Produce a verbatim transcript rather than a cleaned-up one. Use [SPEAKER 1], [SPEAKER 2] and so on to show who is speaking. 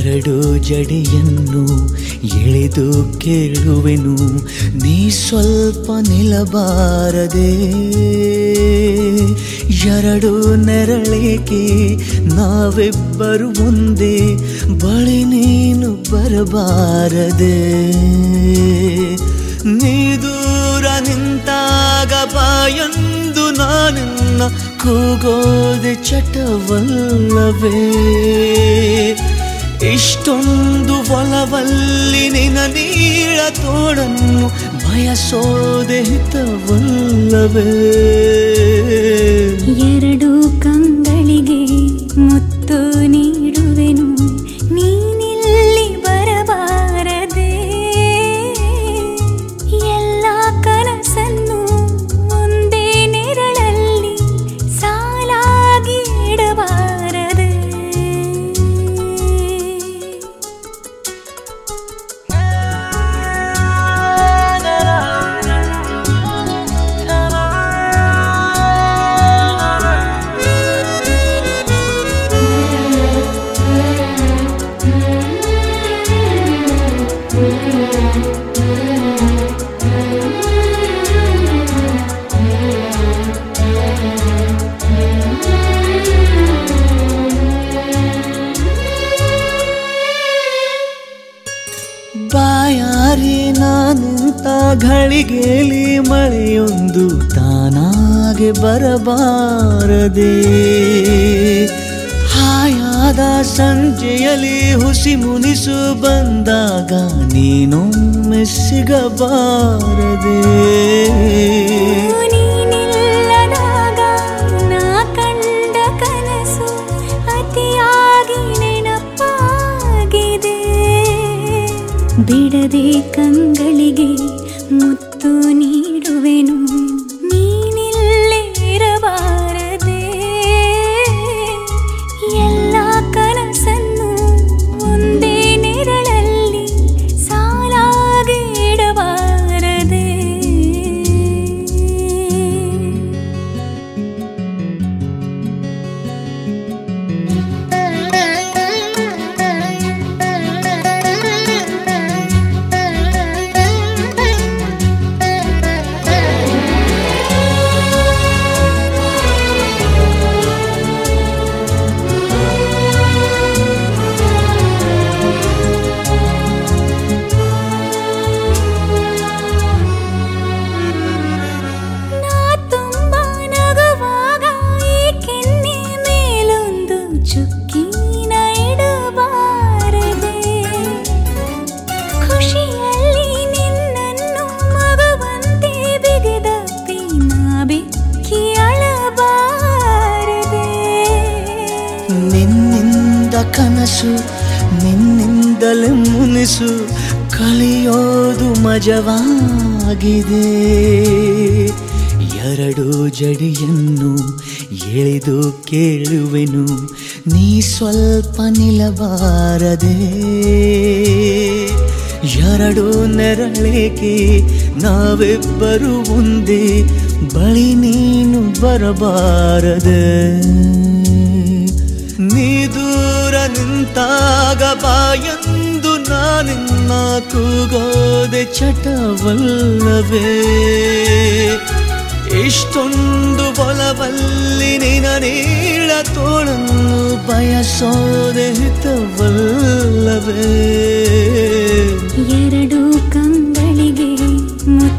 [SPEAKER 1] ಎರಡು ಜಡಿಯನ್ನು ಎಳೆದು ಕೇಳುವೆನು, ನೀ ಸ್ವಲ್ಪ ನಿಲ್ಲಬಾರದೆ. ಎರಡು ನೆರಳೇಕೆ ನಾವಿಬ್ಬರು ಒಂದೇ, ಬಳಿ ನೀನು ಬರಬಾರದೆ. ನೀ ದೂರ ನಿಂತಾಗ ಬಾಯೊಂದು ನಾನಿನ್ನ ಕೂಗೋದೆ ಚಟವಲ್ಲವೇ. ಇಷ್ಟೊಂದು ಒಲವಲ್ಲಿ ನಿನ್ನ ನೀಳ ತೋಡನ್ನು ಬಯಸೋದೆ ಹಿತವಲ್ಲವೇ.
[SPEAKER 2] ಎರಡು ಕಂಗಳಿಗೆ ಮುತ್ತು ನೀಡುವೆನು, ನೀನಿಲ್ಲಿ ಬರಬಾರದೆ. ಎಲ್ಲ ಕನಸನ್ನು ಒಂದೇ ನೆರಳಲ್ಲಿ ಸಾಲಾಗಿ ಇಡಬಾರದೆ.
[SPEAKER 1] ಬಾಯಾರಿ ನಾನಿಂತ ಘಳಿಗೆಲಿ ಮಳೆಯೊಂದು ತಾನಾಗೆ ಬರಬಾರದೆ. ಹಾಯಾದ ಸಂಜೆಯಲ್ಲಿ ಹುಸಿ ಮುನಿಸು ಬಂದಾಗ ನೀನೊಮ್ಮೆ ಸಿಗಬಾರದೆ.
[SPEAKER 2] ನೀನಿಲ್ಲದಾಗ ನಾ ಕಂಡ ಕನಸು ಅತಿಯಾಗಿ ನೆನಪಾಗಿದೆ. ಬಿಡದೆ ಕಂಗಳಿಗೆ ಮುತ್ತು ನೀಡುವೆನು, ನೀನಿಲ್ಲೇ ಇರಬಾರದೆ. ಎಲ್ಲ ಕನಸನ್ನು ಒಂದೇ ನೆರಳಲ್ಲಿ ಸಾಲಾಗಿ ಇಡಬಾರದೆ. ಚುಕ್ಕಿನ ಇಡಬಾರದೆ. ಖುಷಿಯಲ್ಲಿ ನಿನ್ನನ್ನು ಮಗುವಂತೆ ಬಿಗಿದಪ್ಪಿ ನಾ ಬೆಕ್ಕಿ ಅಳಬಾರದೆ.
[SPEAKER 1] ನಿನ್ನಿಂದ ಕನಸು ನಿನ್ನಿಂದಲೇ ಮುನಿಸು ಕಲಿಯೋದು ಮಜವಾಗಿದೆ. ಎರಡು ಜಡಿಯನ್ನು ಎಳೆದು ಕೇಳುವೆನು, ನೀ ಸ್ವಲ್ಪ ನಿಲ್ಲಬಾರದೆ. ಎರಡು ನೆರಳೇಕೆ ನಾವಿಬ್ಬರು ಒಂದೇ, ಬಳಿ ನೀನು ಬರಬಾರದೆ. ನೀ ದೂರ ನಿಂತಾಗ ಬಾಯೊಂದು ನಾನಿನ್ನ ಕೂಗೋದೆ ಚಟವಲ್ಲವೇ. ಇಷ್ಟೊಂದು ಒಲವಲ್ಲಿ ನಿನ್ನ ನೀಳ ತೋಳನ್ನು ಬಯಸೋದೆ ಹಿತವಲ್ಲವೇ.
[SPEAKER 2] ಎರಡು ಕಂಗಳಿಗೆ ಮುತ್ತು